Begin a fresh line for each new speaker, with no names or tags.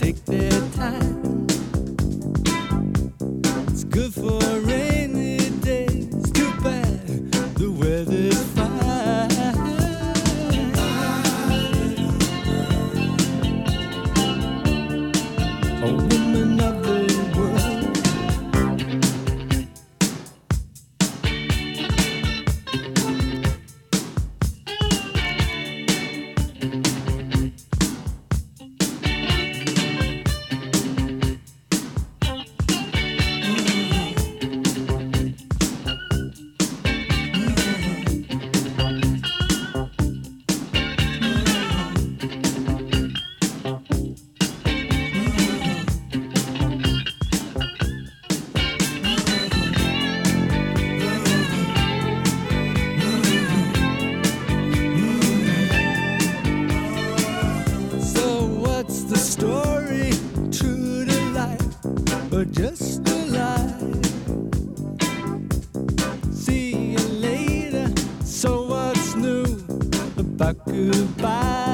take their time. It's good for rainy days. Too bad the weather's fine. A woman of the world. The story true to life, or just a lie? See you later. So what's new about goodbye?